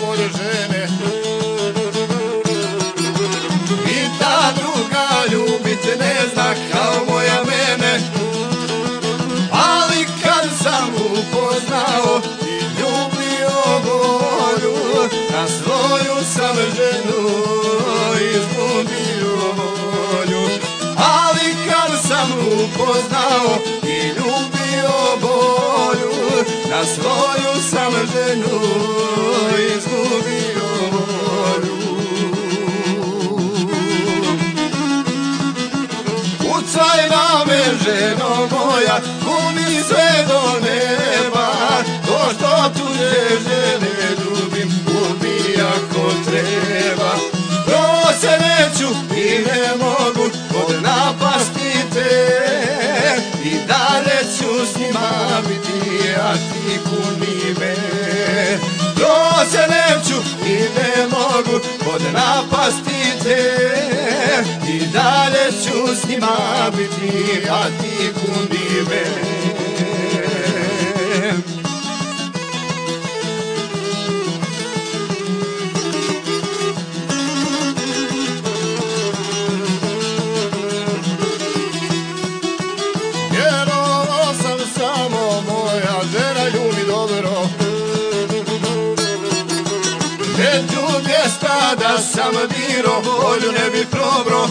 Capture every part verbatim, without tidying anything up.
volje žene. I ta druga ljubit ne zna kao moja mene. Ali kad sam upoznao i ljubio volju, na svoju sam ženu izgubio volju. Ali kad sam upoznao i ljubio volju, na svoju sam ženu izgubio volju. Kucaj na me, ženo moja, kuni sve do neba. To što tuđe žene ljubim, ubija ko treba. Prose neću i ne mogu od napasti te. I dalje ću s njima biti, a ti kuni me. Prose neću i ne mogu od napasti te. I dalje ću s njima biti, a ti kuni me. Vjerovao sam samo moja žena ljubi dobro. Među mjesta da sam biro, volju ne bi probro.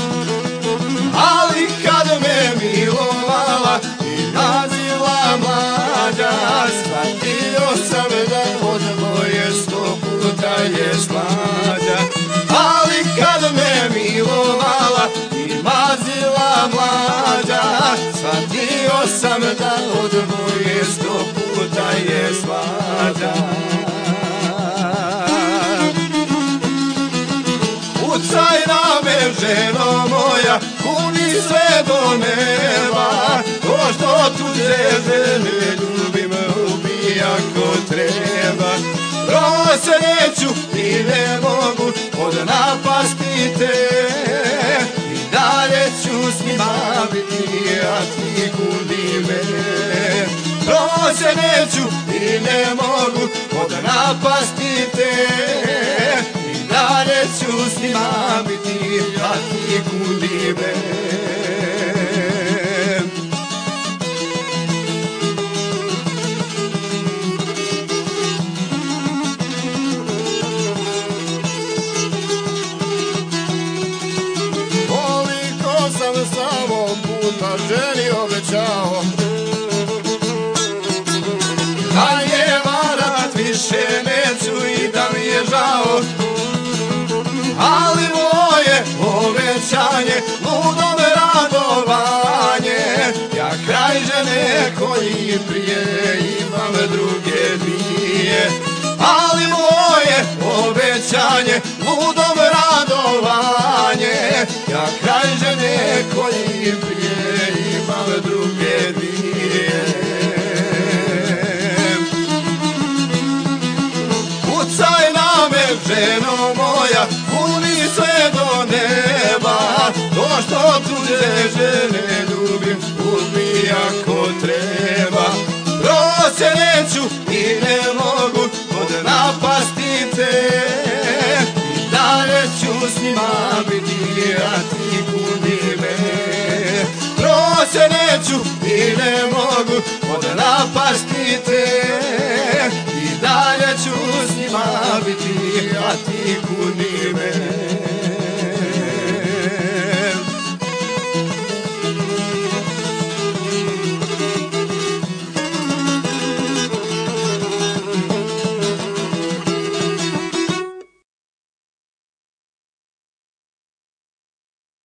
Ali kad me milovala i nazila mlađa, shvatio sam da od moje sto puta je slađa. Ali kad me milovala i mazila mlađa, shvatio sam da od moje sto puta je slađa. Kucaj na me, ženo moja, kuni sve do neba. To što tuđe žene ljubim, ubija ko treba. Prose neću i ne mogu od napasti te. I dalje ću s njima biti, a ti kuni me. Prose neću i ne mogu od napasti te. Dalje ću s njima biti, a ti kuni me. Koliko sam samo puta ženi obećao, da je varat više neću i da mi je žao. Ali moje obećanje, ludo me radovanje. Ja kraj žene koji prije imam druge dvije. Ali moje obećanje, ludo me radovanje. Ja kraj žene koji prije imam druge dvije. Kucaj na me, ženo moja, kuni sve do neba. To što tuđe žene ljubim, ubija ko treba. Prose neću i ne mogu od napasti te. I dalje ću s njima biti, a ti kuni me. Prose neću i ne mogu od napasti te. I dalje ću s njima biti, a ti kuni me.